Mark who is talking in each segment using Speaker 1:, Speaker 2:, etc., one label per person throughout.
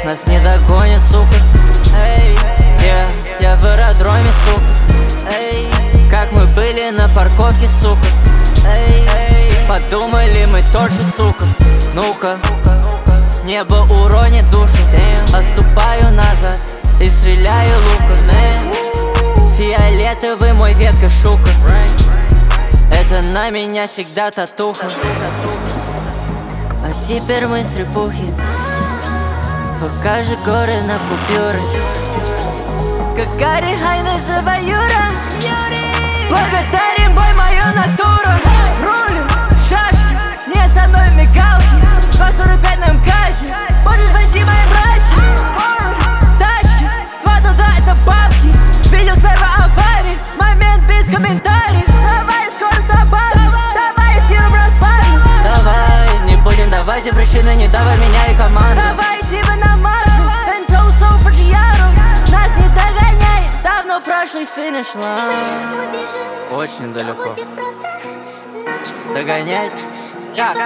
Speaker 1: нас не догонит, сука. Эй, я в аэродроме, сука. Эй, как мы были на парковке, сука. Эй, подумали мы тот же, сука. Ну-ка, небо уронит душу. Отступаю назад и стреляю луком. Фиолетовый мой ветка, шука. Это на меня всегда татуха. А теперь мы с репухи. Покажи горы на купюры. Как Гарри Хайна завоюра. Благодарим, бой, мою натуру. Рулю, шашки, не со мной мигалки. 245 на МКАЗе. Боже, спасибо моим братьям. Тачки, 2 туда это бабки. Видел сперва аварии, момент без комментариев. Давай скорость добавим, давай эфир в распаре. Давай, не будем давать им причины, не давай меня и команду. Давайте вы на маршу, Фэнтоусов по Джияру. Нас не догоняет, давно прошлый финиш-лайн. Очень далеко. Догонять? Как?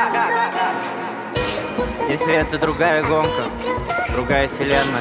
Speaker 1: Если это другая гонка, другая вселенная.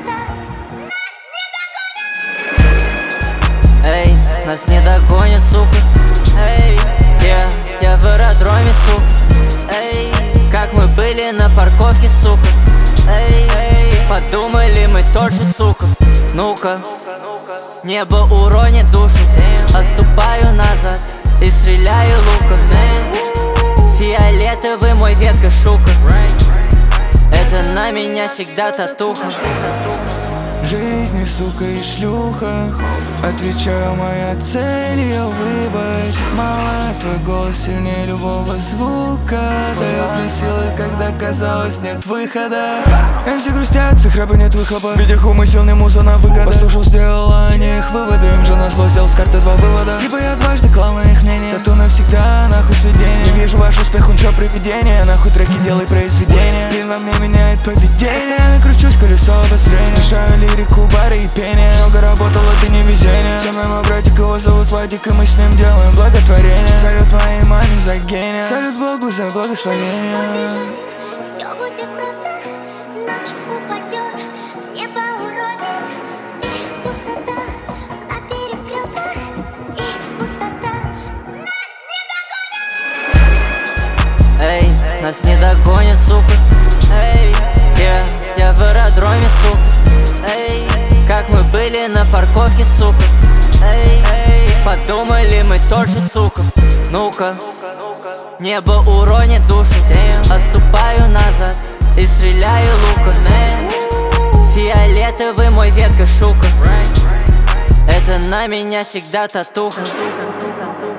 Speaker 1: Эй, нас не догонит, сука. Эй, я в аэродроме, сука. Эй, как мы были на парковке, сука. Эй, подумали мы тот же, сука. Ну-ка, небо уронит душу. Отступаю назад и стреляю луком. Фиолетовый мой ветка, шука. Это на меня всегда татуха.
Speaker 2: Жизнь и сука и шлюха. Отвечаю, моя цель ее выбыть. Мало, твой голос сильнее любого звука. Дает мне силы, когда казалось нет выхода. МС грустят, с их рэпа нет выхлопа. Видя умысельный музон на выгода. Послушал, сделала они их выводы. Им же назло сделал с карты 2 вывода. Типа я дважды клал на их мнение. Тату навсегда, нахуй сведение. Не вижу ваш успех, он чё привидение. Нахуй треки, делай произведение. Блин, во мне меняет поведение. Постоянно кручусь, колесо обострения. Мешаю лирику, бары и пение. Много работал, это не везение. Со мной мой братик, его зовут Владик, и мы с ним делаем благотворение. Салют моей маме за гения. Салют Богу за благословение.
Speaker 3: Все будет просто, ночь упадет, небо уронит. И пустота на перекрестках, и пустота. Нас не догонят.
Speaker 1: Эй, нас не догонит, сука. Эй, я в аэродроме, сука. Эй, как мы были на парковке, сука. Эй, подумали мы тот же, сука. Ну-ка, небо уронит душу. Отступаю назад и стреляю луком. Фиолетовый мой ветка, шука. Это на меня всегда татуха.